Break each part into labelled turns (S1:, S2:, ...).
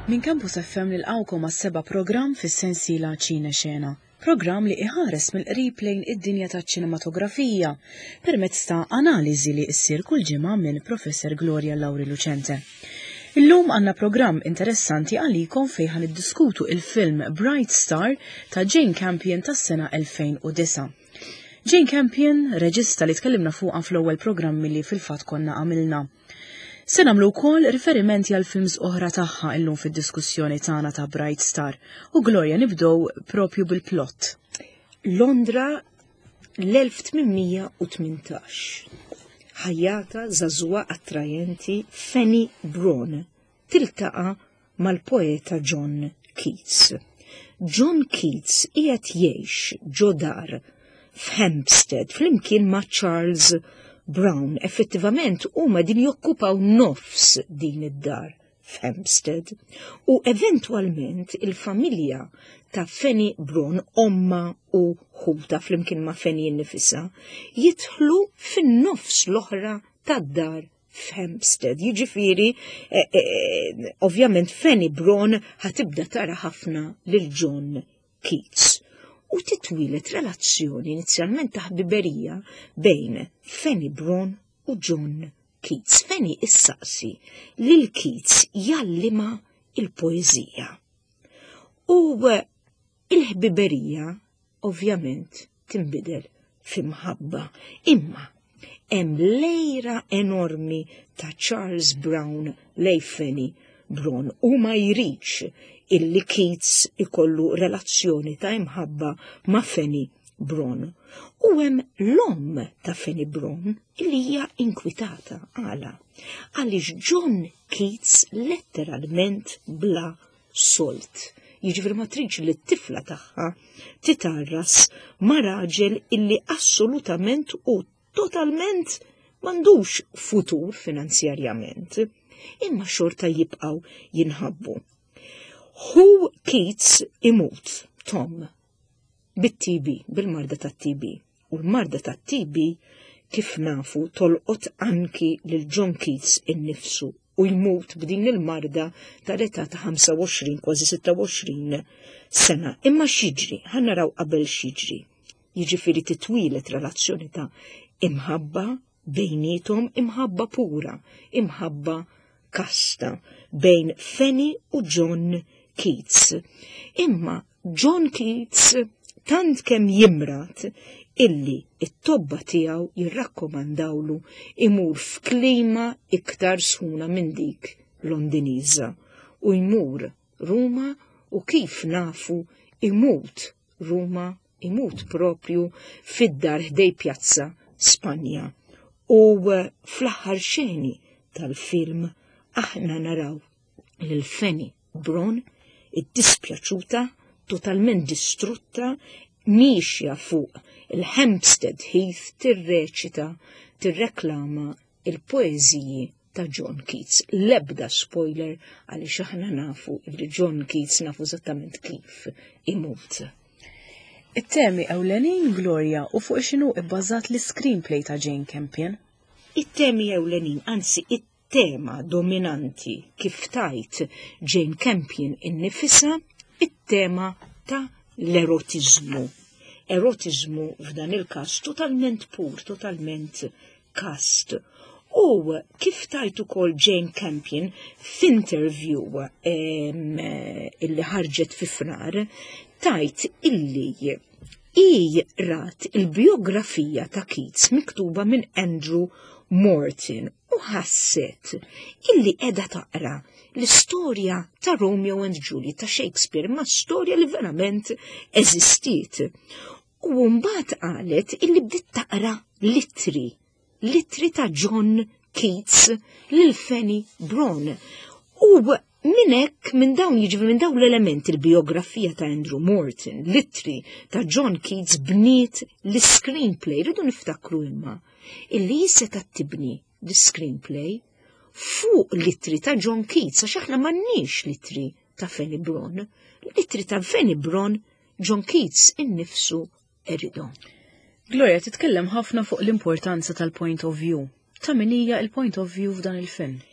S1: Min Campus FM nilqawkom għas-seba' programm fis-sensiela Ċina Xena. Programm li iħares mill-qrib lejn id-dinja taċ-ċinematografija permezz ta' analiżi li ssir kull ġimgħa minn Professor Gloria Lauri Lucente. Illum għandna programm interessanti għalikom fejn ħaniddiskutu il-film Bright Star ta' Jane Campion tas-sena 2009. Jane Campion, reġista li tkellimna fuqha fl-ewwel programmi li fil-fatt konna għamilna. Se nagħmlu wkoll riferimenti għal films oħra tagħha illum fid-diskussjoni tagħna ta' Bright Star. U Gloria nibdew propju bil-plott.
S2: Londra l-1818. Ħajjata żagħżugħa attrajenti Fanny Brawne tiltaqa' mal-poeta John Keats. John Keats qiegħed jgħix ġo dar f'Hampstead flimkien ma' Charles Brown. Effettivament huma din jokkupaw nofs din id-dar f'Hampstead u eventwalment il-familja ta' Fanny Brawne, omma u ħuta flimkien ma' Fanny innifisha, jidħlu fin-nofs l-oħra tad-dar f'Hampstead. Jiġifieri, ovvjament Fanny Brawne ħatibda tara ħafna lil John Keats. U titwilet relazzjoni inizjalment ta' ħbiberija bejn Fanny Brawne u John Keats. Fanny issaqsi lil Keats jallima il-poeżija. U il-ħbiberija ovvjament tinbidel f'imħabba. Imma hemm lejra enormi ta' Charles Brown lej Fanny Brawne u ma jridx illi Keats ikollu relazzjoni ta' imħabba ma' Fanny Brawne. U hemm l-omm ta' Fanny Brawne illi hija inkwitata għaliex John Keats letteralment bla solt. Jiġifieri ma tridx li t-tifla tagħha titarras ma' raġel illi assolutament u totalment m'għandux futur finanzjarjament, imma xorta jibqgħu jinħabbu. Hu Keats imut, Tom, bit-TB, bil-marda tat-TB. U l-marda tat-TB kif nafu tolqot anki lil John Keats innifsu u jmut b'din il-marda tal-età ta' 25 kważi 26 sena. Imma x'jiġri, ħannaraw qabel x'jiġri. Jiġifieri titwilet relazzjoni ta' imħabba bejnietom, imħabba pura, imħabba kasta bejn Fanny u John Keats. Imma John Keats tant kemm jimrat illi it-tobba tiegħu jirrakkomandawlu imur f'klima iktar sħuna minn dik Londiniża u jmur Ruma u kif nafu imut Ruma, imut propju fid-dar ħdej Pjazza Spanja. U fl-aħħar xeni tal-film aħna naraw lil Fanny Brawne id-dispjaċuta, totalment distrutta, miexja fuq il-Hampstead Heath tirreċita, tirreklama il-poeżiji ta' John Keats. L-ebda spoiler għaliex aħna nafu li John Keats nafu eżattament kif imut.
S1: It-temi ewlenin Gloria u fuq x'inhu bbażat l-screenplay ta' Jane Campion?
S2: It-temi ewlenin, anzi it-tema dominanti kif tajt Jane Campion innifisha, it-tema ta' l-erotizmu. Erotizmu f'dan il-każ totalment pur, totalment kast. U kif tajt ukoll Jane Campion f'interview illi ħarġet fi frar, tajt illi rat il-biografija ta' Keats miktuba minn Andrew Morton u ħasset illi qiegħda taqra l-istorja ta' Romeo and Juliet ta' Shakespeare, ma' storja li verament eżistiet. U mbagħad qalet illi bdiet taqra litri ta' John Keats lil Fanny Brawne. U minn dawn l-elementi il-biografija ta' Andrew Morton, litri ta' John Keats bniet l-screenplay. Ridu niftakru imma illi seta' tibni l-screenplay fuq litri ta' John Keats, għax aħna m'għandniex litri ta' Fanny Brawne. Litri ta' Fanny Brawne John Keats innifsu eridhom.
S1: Gloria titkellem ħafna fuq l-importanza tal-point of view. Ta' min hija il-point of view f'dan il-film?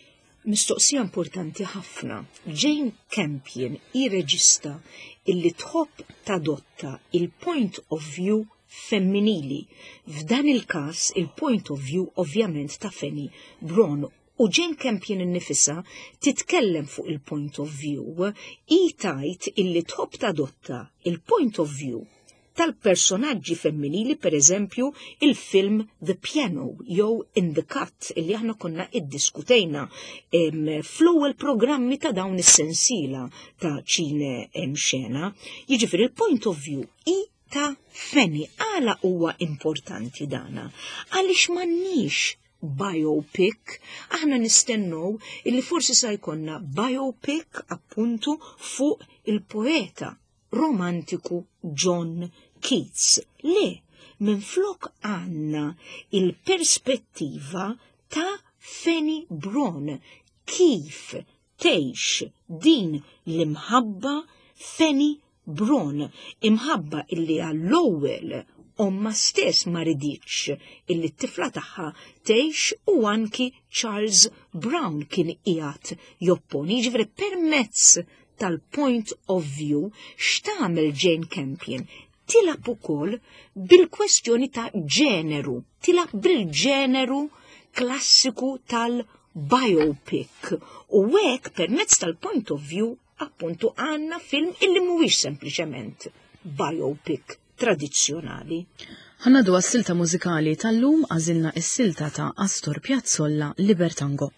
S2: Mistoqsija importanti ħafna. Jane Campion irreġista illi tħobb tadotta il-point of view femminili. F'dan il-każ il-point of view ovvjament ta' Fanny Bron. U Jane Campion innifisha titkellem fuq il-point of view, tajt illi tħobb tadotta il-point of view tal-personaġġi femminili, per eżempju, il-film The Piano, jew In the Cut, illi aħna konna iddiskutejna fl-ewwel programmi ta' dawn is-sensiela ta' ċine xena. Jiġifieri il-point of view ta' Fanny għala huwa importanti dana. Għaliex m'għandniex biopic, aħna nistennew illi forsi sa jkollna biopic appuntu fuq il-poeta romantiku John Keats. Le, minflok għanna il-perspettiva ta' Fanny Bron, kif tgħix din l-imħabba Fanny Bron, imħabba illi għall-ewwel omma stess ma riditx illi t-tifla tagħha tgħix u anki Charles Brown kien qiegħed jopponi. Jiġifieri permezz tal-point of view x'tagħmel Jane Campion tilab ukoll bil-kwestjoni ta' ġeneru, tilab bil-ġeneru klassiku tal-biopic. U hekk permezz tal-point of view appuntu għandna film illi mhuwiex sempliċement biopic tradizzjonali.
S1: Ħanadu għas-silta mużikali tal-lum għażilna s-silta ta' Astor Piazzolla Libertango.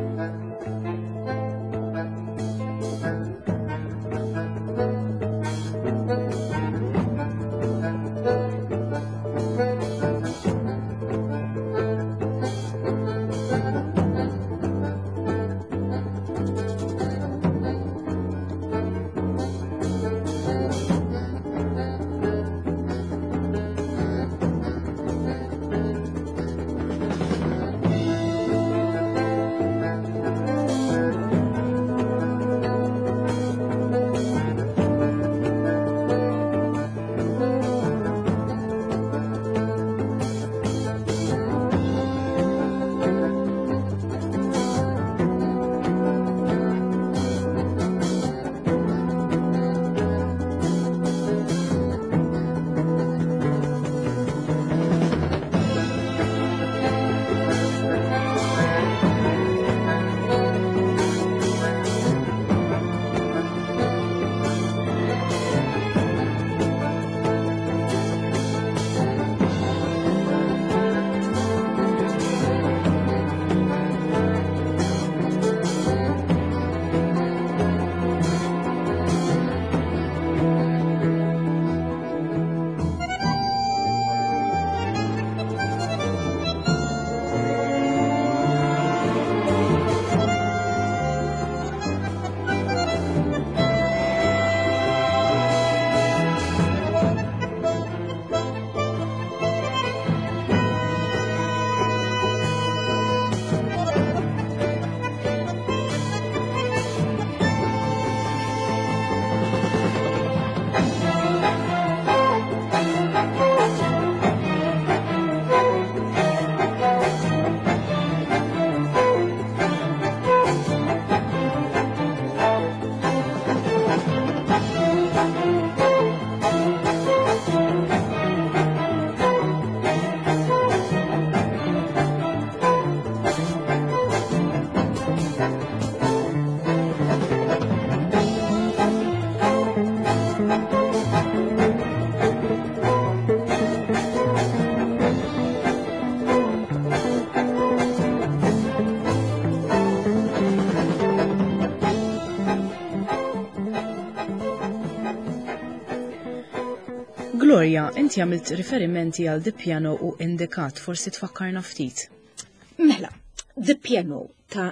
S1: Gloria, inti għamilt riferimenti għal The Piano u In the Cut, forsi tfakkarna ftit.
S2: Mela, The Piano ta'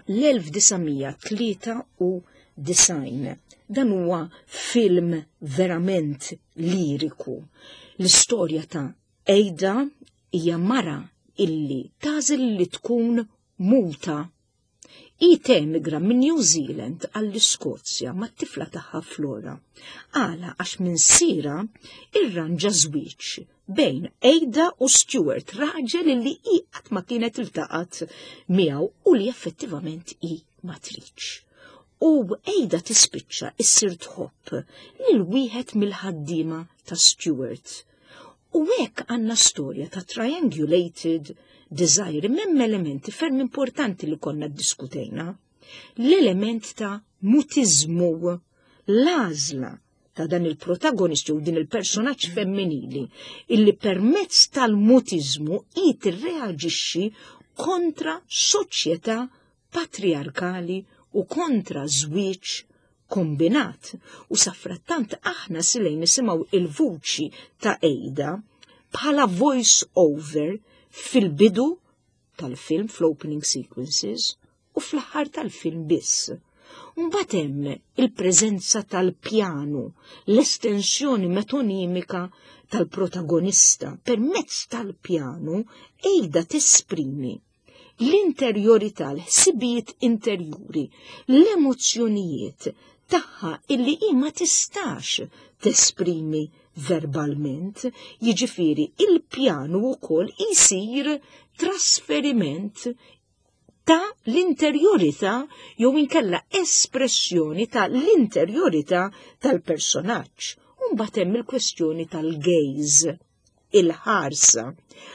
S2: l-1993. Dan huwa film verament liriku. L-istorja ta' Ada hija mara illi tażel li tkun muta I temigra minn New Zealand għall-Iskozja ma' tifla tagħha Flora. Għala għax minn sira irranġa żwieġ bejn Ada u Stuart, raġel li i qatt ma kienet iltaqat miegħu u li effettivament i ma tridx. U Ada tispiċċa issir tħobb lil wieħed mill-ħaddiema ta' Stuart. U hekk għandna storja ta' triangulated desire, memm elementi ferm importanti li konna ddiskutejna. L-element ta' mutizmu, l-għażla ta' dan il-protagonisti u din il-personaġġ femminili illi permezz tal-mutizmu i tirreaġixxi kontra soċjetà patriarkali u kontra żwieġ kombinat. U safrattant aħna silejn nisimgħu il-vuċi ta' Ada bħala voice over fil-bidu tal-film, fl-opening sequences, u fl-aħħar tal-film biss. Mbagħad hemm il-preżenza tal-pjanu, l-estensjoni metonimika tal-protagonista. Permezz tal-pjanu Ada tesprimi l-interjorità, l-ħsibijiet interjuri, l-emozzjonijiet tagħha illi hi ma tistax tesprimi verbalment, jiġifieri il-pjanu wkoll isir trasferiment ta' l-interjorità jew inkella espressjoni ta' l-interjorità tal-personaġġ. U mbagħad hemm il-kwestjoni tal-gaze, il-ħarsa.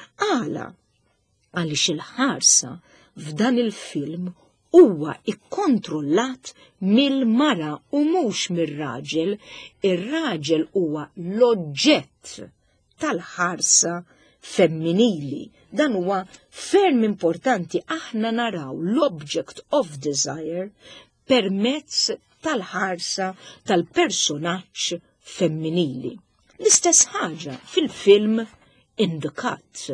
S2: Għaliex il-ħarsa f'dan il-film huwa ikkontrollat mill-mara u mhux mir-raġel. Ir-raġel huwa l-oġġett tal-ħarsa femminili. Dan huwa ferm importanti, aħna naraw l-object of desire permezz tal-ħarsa tal-personaġġ femminili. L-istess ħaġa fil-film In the Cut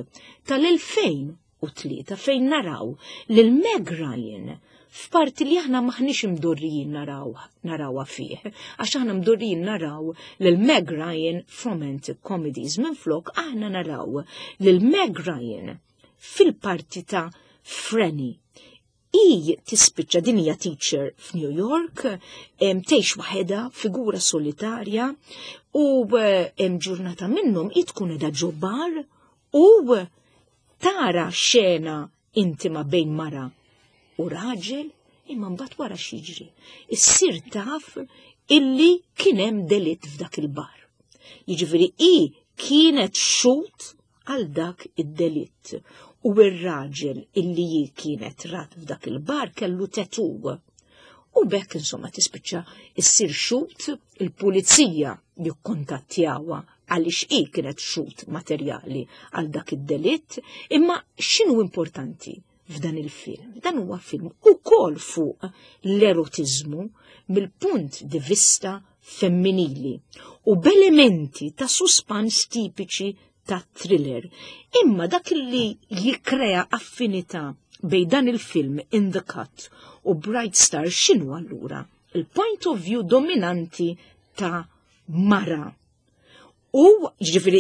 S2: tal-2003 fejn naraw lil Meg Ryan f'parti li aħna maħniex mdorrijin narawha fih, għax aħna mdorrijin naraw lil Meg Ryan f'romantic comedies, minflok aħna naraw lil Meg Ryan fil-parti ta' Franny. I tispiċċa din hija teacher f'New York, tgħix waħedha, figura solitarja, u ġurnata minnhom i tkun qiegħda ġobbar u tara xena intima bejn mara u raġel, imma mbagħad wara x'jiġri. Issir taf illi kien hemm delitt f'dak il-bar. Jiġifieri hi kienet xut għal dak id-delitt u r-raġel illi hi kienet rat f'dak il-bar kellu tetu. U bekk insomma tispiċċa issir xut, il-pulizija jikkontattjawha għaliex hi kienet xut materjali għal dak id-delitt, imma x'inhu importanti f'dan il-film? Dan huwa film ukoll fuq l-erotiżmu mill-punt di vista femminili u b'elementi ta' suspans tipiċi ta' thriller. Imma dak li jikkrea affinità bejn dan il-film In the Cut u Bright Star x'inhu allura? Il-point of view dominanti ta' mara. U ġifiri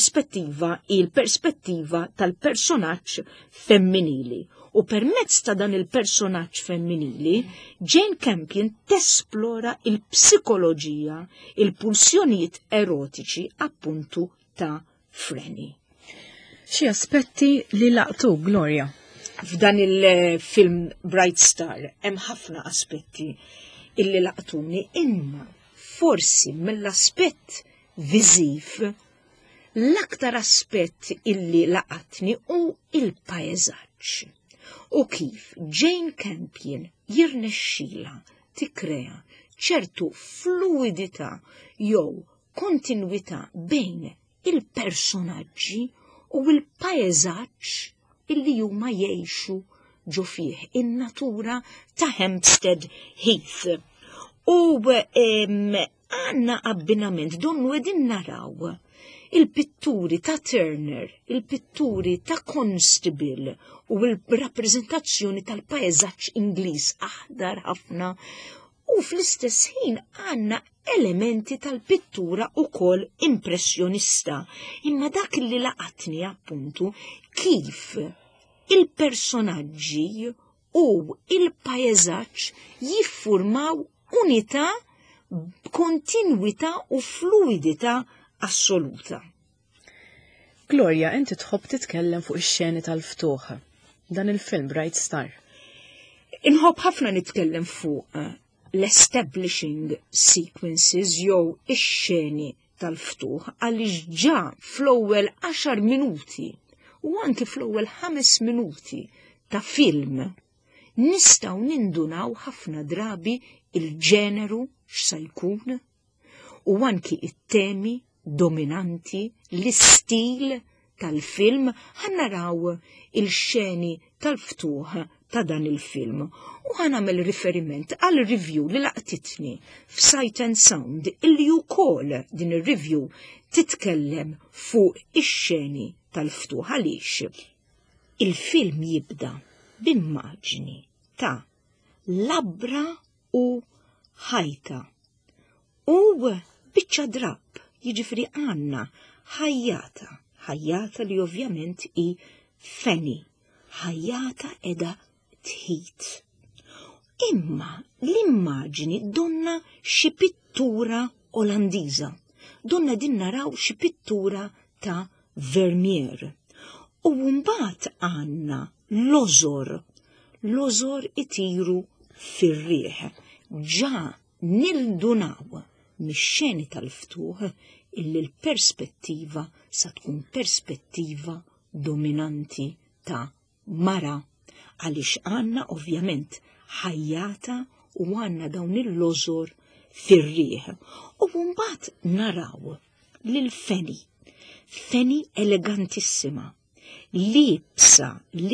S2: il-perspettiva tal-personaġġ femminili. U permezz ta' dan il-personaġġ femminili, Jane Campion tesplora il-psikoloġija, il-pulsjonijiet erotiċi appuntu ta' Franny.
S1: Xi aspetti li laqtu, Gloria?
S2: F'dan il-film Bright Star hemm ħafna aspetti illi laqtuni, imma forsi mill-aspett viżiv l-aktar aspett illi laqatni u il-pajeżaġġ. U kif Jane Campion jirnexxila tikkrea ċertu fluidità jew kontinwità bejn il-personaġġi u l-pajeżaġġ illi huma jgħixu ġo fih in-natura ta' Hampstead Heath. U għanna abbinament donnu edin naraw il-pitturi ta' Turner, il-pitturi ta' Constable u il-rappresentazzjoni tal-paeżaġġ Ingliż aħdar ħafna, u fl-istess ħin għanna elementi tal-pittura ukoll impressjonista. Imma dak li laqatni appuntu kif il-personaġġi u il-pajjeżaġġ jiffurmaw unità b'kontinwità u fluidità assoluta.
S1: Gloria, inti tħobb titkellem fuq ix-xeni tal-ftuħ. Dan il-film Bright Star.
S2: Inħobb ħafna nitkellem fuq l-establishing sequences jew ix-xeni tal-ftuħ għaliex ġa fl-ewwel 10 minuti u anke fl-ewwel 5 minuti ta' film nistgħu nindunaw ħafna drabi il-ġeneru x'sa jkun u anki it-temi dominanti, l-istil tal-film, ħannaraw il-xeni tal-ftuħ ta' dan il-film. U ħanamel riferiment għal review li laqtitni f'Sight and Sound illi wkoll din ir-review titkellem fuq ix-xeni tal-ftuħ għaliex. Il-film jibda b'immaġni ta' labra u ħajta. U biċċa drab, jiġifieri għandna ħajjata li ovvjament hi Fanny, ħajjata edha tħid. Imma l-immaġni donna xi pittura Olandiża, donna din naraw xi pittura ta' Vermeer. U mbagħad għandna l-ożor itiru fir-rieħ. Ġa nildunaw mix-xeni tal-ftuħ illi l-perspettiva sa tkun perspettiva dominanti ta' mara għaliex għandna ovvjament ħajjata u għandna dawn il-lożor fir-rieħ. U mbagħad naraw lil Fanny elegantissima, libsa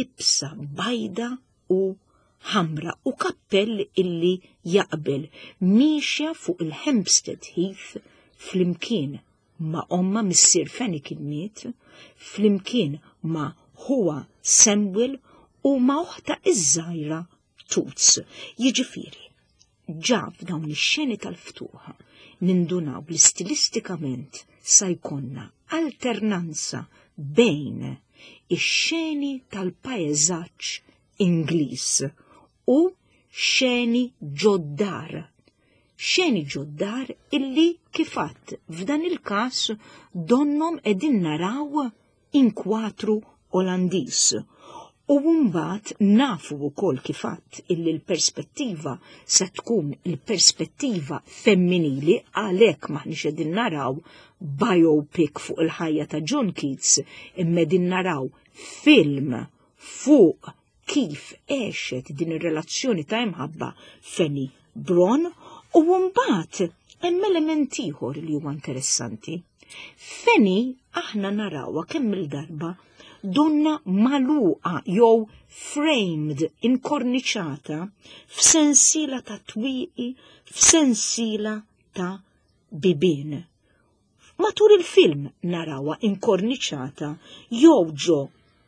S2: bajda u ħamra u kappell illi jaqbel miexja fuq il-Hampstead Heath flimkien ma' omma missier Fanny kien miet, flimkien ma' huwa Samuel u ma' oħta iż-żgħira Toots. Jiġifieri, ġa f'dawn ix-xeni tal-ftuħa nindunaw li stilistikament sa jkollna alternanza bejn ix-xeni tal-pajjeżaġġ Ingliż u xeni ġoddar. Xeni ġoddar illi kifat f'dan il-każ donnom qegħdin naraw inkwatru Olandiż. U mbagħad nafu wkoll kifat illi l-perspettiva se tkun il-perspettiva femminili għalhekk maħniex qegħdin naraw biopic fuq il-ħajja ta' John Keats imma qegħdin naraw film fuq kif għexet din ir-relazzjoni ta' imħabba Fanny Bron u mbagħad hemm element ieħor li huwa interessanti. Fanny aħna narawha kemm il-darba donna magħluqa jew framed inkorniċata f'sensiela ta' twieqi, f'sensiela ta' bibien. Matul il-film narawha inkorniċata jew ġo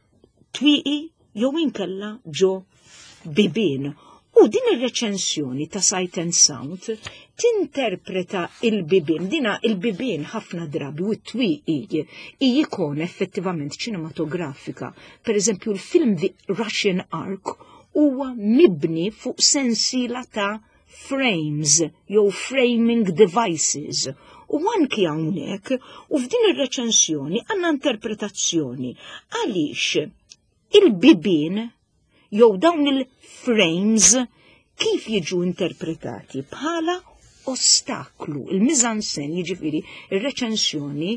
S2: twieqi jew inkella ġo bibien. U din ir-reċensjoni ta' Sight and Sound tinterpreta il-bibien, dina il-bibien ħafna drabi u t-twieqi jikun effettivament ċinematografika. Per eżempju, il-film The Russian Ark huwa mibni fuq sensiela ta' frames jew framing devices. U anki hawnhekk u f'din ir-reċensjoni għandna interpretazzjoni għaliex il-bibien jew dawn il-frames kif jiġu interpretati bħala ostaklu. Il-mizansen, jiġifieri ir-reċensjoni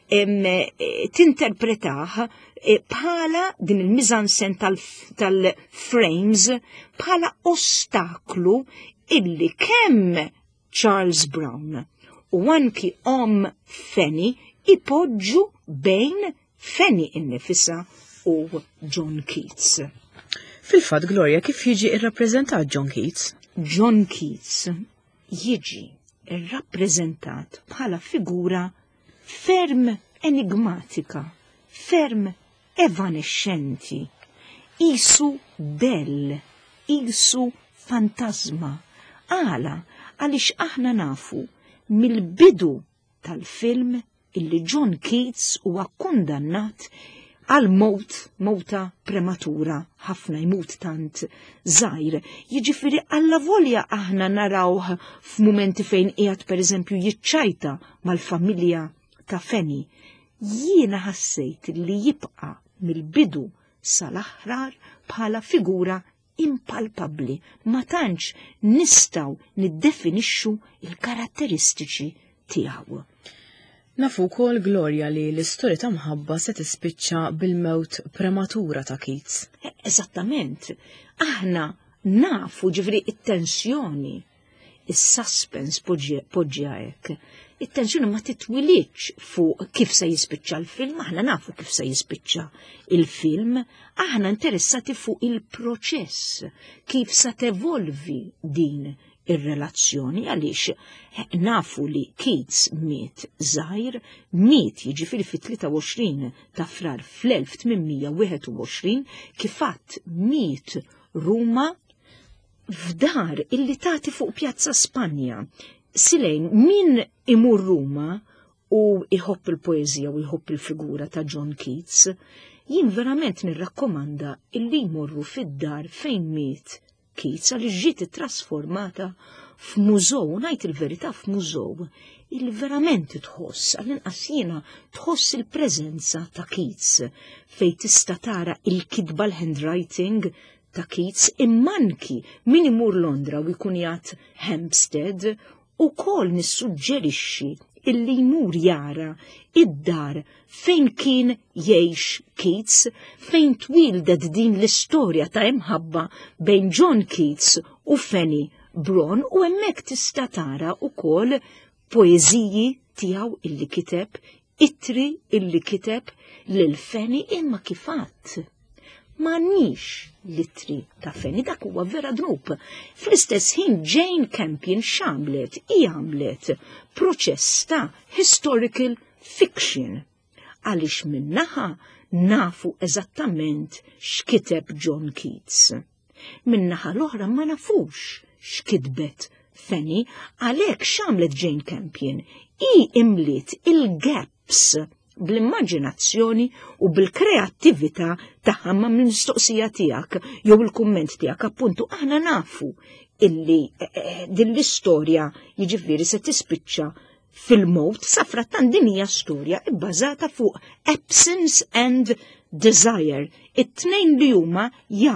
S2: tinterpretaħ bħala din il-mizansen tal-frames bħala ostaklu illi kemm Charles Brown u anki Fanny ipoġġu bejn Fanny innifisha u John Keats.
S1: Fil-fatt, Gloria, kif jiġi irrappreżentat John Keats?
S2: John Keats jiġi irrappreżentat bħala figura ferm enigmatika, ferm evanescenti, isu bell, isu fantasma. Għaliex aħna nafu mill-bidu tal-film illi John Keats huwa kundannat għal mowta prematura, ħafna jmut tant żgħir. Jiġifieri alla volja aħna narawh f'mumenti fejn qiegħed pereżempju jiċċajta mal-familja ta' Fanny, jiena ħassejt li jibqa' mill-bidu sal-aħrar bħala figura impalpabbli, ma tantx nistgħu niddefinixxu il-karatteristiċi tiegħu.
S1: Nafu wkoll Gloria li l-istorja ta' mħabba se tispiċċa bil-mewt prematura ta' Keats.
S2: Eżattament. Aħna nafu ġifri it-tensjoni, is-suspense poġġija hekk. It-tensjoni ma titwilitx fuq kif se jispiċċa l-film, aħna nafu kif se jispiċċa il-film, aħna interessati fuq il-proċess, kif se tevolvi din ir-relazzjoni għaliex nafu li Keats miet żgħir, miet jiġifieri fit-23 ta' frar fl-1821 kifat miet Ruma f'dar illi tagħti fuq Pjazza Spanja. Silejn min imur Ruma u iħobb il-poeżija u jħobb il-figura ta' John Keats, jien verament nirrakkomanda illi jmorru fid-dar fejn miet Keats għal ġiet trasformata f'mużew, ngħid il-verità f'mużew, il verament tħoss, għall-inqas jiena tħoss il-preżenza ta' Keats fejn tista' tara il-kitba l-handwriting ta' Keats immanki min imur Londra u jkun jgħid Hampstead ukoll nissuġġerixxi illi jmur jara id-dar fejn kien jgħix Keats, fejn twildet din l-istorja ta' imħabba bejn John Keats u Fanny Brawne u hemmhekk tista' tara wkoll poeżiji tiegħu illi kiteb, ittri illi kiteb lil Fanny imma kif għadd. M'għandniex l-ittri ta' Fanny, dak huwa vera drub. Fl-istess ħin Jane Campion x'għamlet, għamlet proċess ta' historical fiction. Għaliex minnaħa nafu eżattament x'kiteb John Keats. Minnaħa l-oħra ma nafux x'kitbet Fanny, għalhekk x'għamlet Jane Campion. Imliet il-gaps bl-immaġinazzjoni u bil-kreattività tagħha ma' mistoqsija tiegħek jew il-kumment tiegħek appuntu aħna nafu illi din l-istorja jiġifieri se tispiċċa fil-mowt safrattan din hija storja bbażata fuq absence and desire. It-tnejn li huma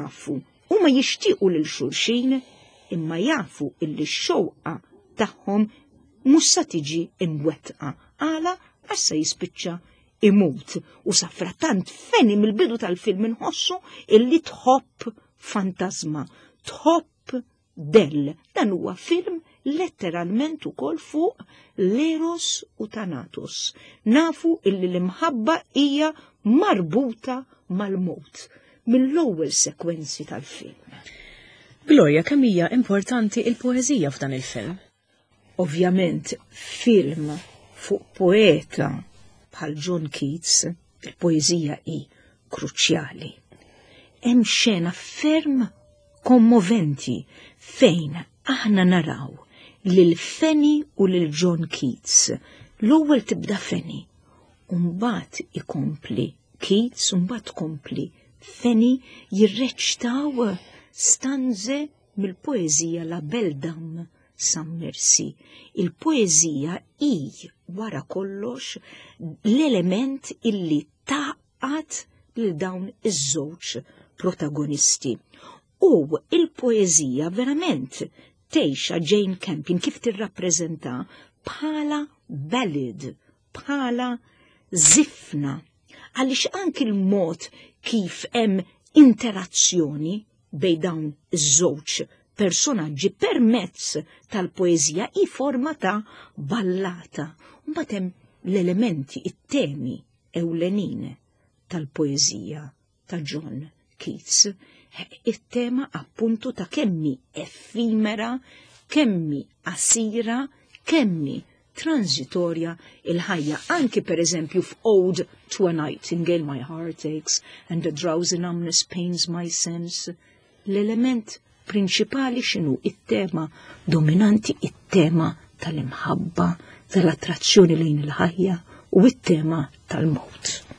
S2: jixtiequ lil xulxin imma jafu illi x-xewqa tagħhom mhux se tiġi imwettqa għala għax se jispiċċa imut u safrattant Fanny mill-bidu tal-film inħossu illi tħobb fantasma, tħobb Dell. Dan huwa film letteralment ukoll fuq l-Eros u Thanatos. Nafu illi l-imħabba hija marbuta mal-mowt mill-ewwel sekwenzi tal-film.
S1: Gloria, kemm hija importanti il-poeżija f'dan il-film?
S2: Ovvjament, film fuq poeta bħal John Keats, il-poeżija hi kruċjali. Hemm xena ferm kommoventi fejn aħna naraw lil Fanny u lil John Keats. L-ewwel tibda Fanny, u mbagħad ikompli Keats, u mbagħad tkompli Fanny jirreċtaw stanze mill-poeżija La Belle Dame Sans Merci. Il-poeżija hi wara kollox l-element illi taqgħad lil dawn iż-żewġ protagonisti. U il-poeżija verament tgħixha Jane Campion kif tirrappreżenta bħala ballad, bħala żifna, għaliex anki l-mod kif hemm interazzjoni bejn dawn iż-żewġ personaġġi permezz tal-poeżija hi forma ta' ballata. Mbagħad hemm l-elementi, it-temi ewlenin tal-poeżija ta' John Keats. It-tema appuntu ta' kemmi effimera, kemmi qasira, kemmi transitorja il-ħajja. Anki per eżempju f'Ode to a Nightingale, My heart aches and a drowsy numbness pains my sense. L-element prinċipali xinu it-tema dominanti, it-tema tal-imħabba, tal-attrazzjoni lejn il-ħajja u it-tema tal-mowt.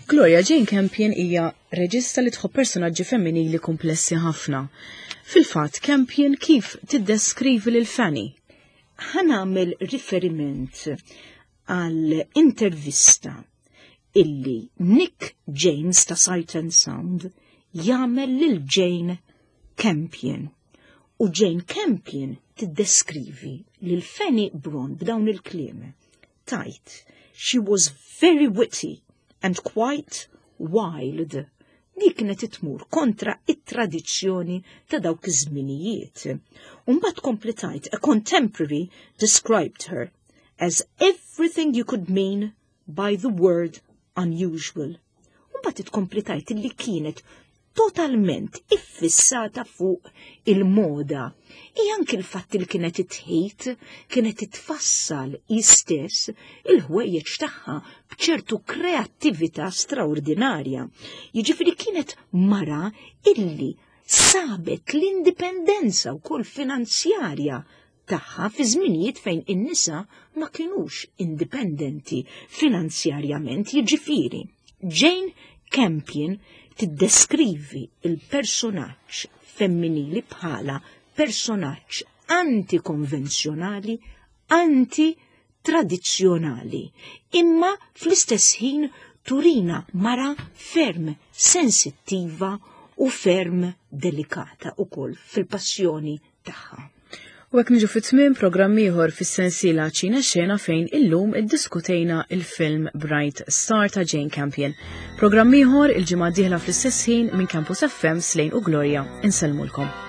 S1: Gloria Jane Campion hija reġista li tħobb personaġġi femminili komplessi ħafna. Fil-fatt, Campion kif tiddeskrivi lil Fanny?
S2: Ħanamel riferiment għal intervista illi Nick James ta' Sight and Sound jagħmel lil Jane Campion. U Jane Campion tiddeskrivi lil Fanny Bron b'dawn il-kliem. Tajt, she was very witty and quite wild. Dik kienet itmur kontra it-tradizzjoni ta' dawk iż-żminijiet. Mbagħad kompletajt, a contemporary described her as everything you could mean by the word unusual. Mbagħad kompletajt li kienet totalment iffissata fuq il-moda. Anke l-fatt li kienet itħejt, kienet itfassal istess il-ħwejjeġ tagħha b'ċertu kreattività straordinarja. Jiġifieri kienet mara illi sabet l-indipendenza wkoll finanzjarja tagħha fi żminijiet fejn in-nisa ma kinux indipendenti finanzjarjament. Jiġifieri Jane Campion tiddeskrivi il-personaġġ femminili bħala personaġġ antikonvenzjonali, antitradizzjonali, imma fl-istess ħin turina mara ferm sensittiva u ferm delikata ukoll fil-passjoni tagħha.
S1: U hekk niġu fit-tmiem programm ieħor fis-sensiela Ċina Xena fejn illum iddiskutejna il-film Bright Star ta' Jane Campion. Programm ieħor il-ġimgħa d-dieħla fl-istess ħin minn Campus FM Slejn u Gloria. Insellmulkom.